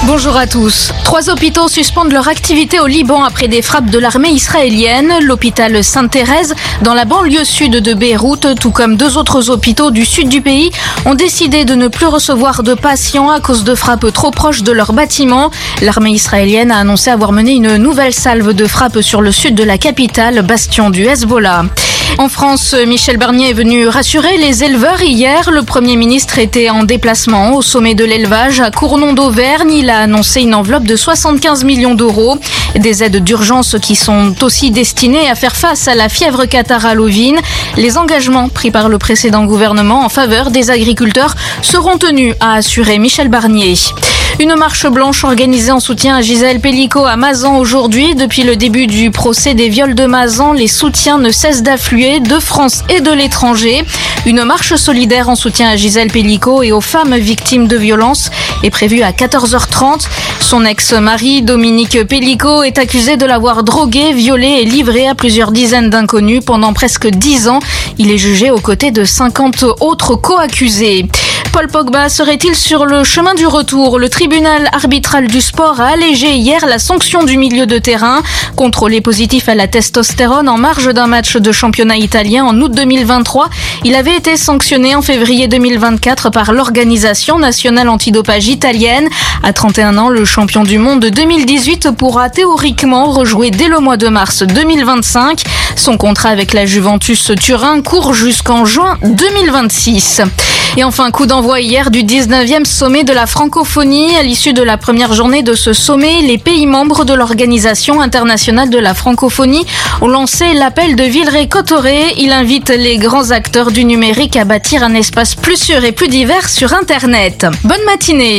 Bonjour à tous. 3 hôpitaux suspendent leur activité au Liban après des frappes de l'armée israélienne. L'hôpital Sainte-Thérèse, dans la banlieue sud de Beyrouth, tout comme 2 autres hôpitaux du sud du pays, ont décidé de ne plus recevoir de patients à cause de frappes trop proches de leur bâtiment. L'armée israélienne a annoncé avoir mené une nouvelle salve de frappes sur le sud de la capitale, bastion du Hezbollah. En France, Michel Barnier est venu rassurer les éleveurs hier. Le Premier ministre était en déplacement au sommet de l'élevage à Cournon d'Auvergne. Il a annoncé une enveloppe de 75 millions d'euros. Des aides d'urgence qui sont aussi destinées à faire face à la fièvre catarrhale ovine. Les engagements pris par le précédent gouvernement en faveur des agriculteurs seront tenus, a assuré Michel Barnier. Une marche blanche organisée en soutien à Gisèle Pelicot à Mazan aujourd'hui. Depuis le début du procès des viols de Mazan, les soutiens ne cessent d'affluer de France et de l'étranger. Une marche solidaire en soutien à Gisèle Pelicot et aux femmes victimes de violences est prévue à 14h30. Son ex-mari, Dominique Pelicot, est accusé de l'avoir drogué, violé et livré à plusieurs dizaines d'inconnus pendant presque 10 ans. Il est jugé aux côtés de 50 autres co-accusés. Paul Pogba serait-il sur le chemin du retour? Le tribunal arbitral du sport a allégé hier la sanction du milieu de terrain. Contrôlé positif à la testostérone en marge d'un match de championnat italien en août 2023, il avait été sanctionné en février 2024 par l'Organisation nationale antidopage italienne. À 31 ans, le champion du monde de 2018 pourra théoriquement rejouer dès le mois de mars 2025. Son contrat avec la Juventus Turin court jusqu'en juin 2026. Et enfin, coup d'envoi hier du 19e sommet de la francophonie. À l'issue de la première journée de ce sommet, les pays membres de l'Organisation internationale de la francophonie ont lancé l'appel de Villeray-Cotterêts. Il invite les grands acteurs du numérique à bâtir un espace plus sûr et plus divers sur Internet. Bonne matinée.